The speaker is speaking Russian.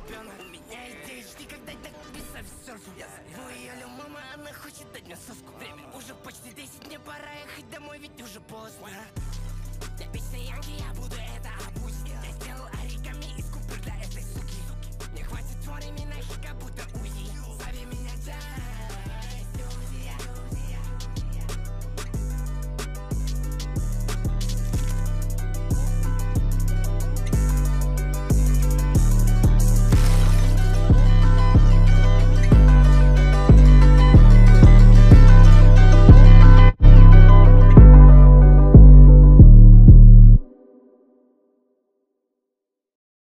ребенок. У меня идея, жди, когда так писать в серфу. Я зову ее Лё мама, она хочет дать мне соску. Время уже почти 10, мне пора ехать домой, ведь уже поздно. Я вечный янки, я буду это опустить. Я сделал оригами из купюр для этой суки. Мне хватит времени на хика, будто